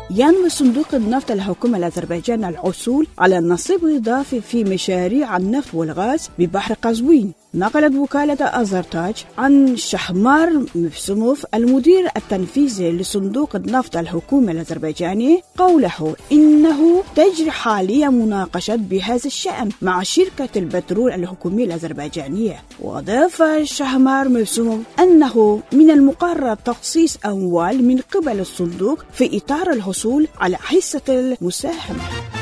ينوي صندوق النفط الحكومي الأذربيجاني الحصول على نصيب إضافي في مشاريع النفط والغاز ببحر قزوين. نقلت وكالة أزرتاج عن شهمار مفسوموف المدير التنفيذي لصندوق النفط الحكومي الأذربيجاني قوله إنه تجري حاليا مناقشة بهذا الشأن مع شركة البترول الحكومية الأذربيجانية. وأضاف شهمار مفسوموف أنه من المقرر تخصيص أموال من قبل الصندوق في إطار الحصول على حصة المساهمة.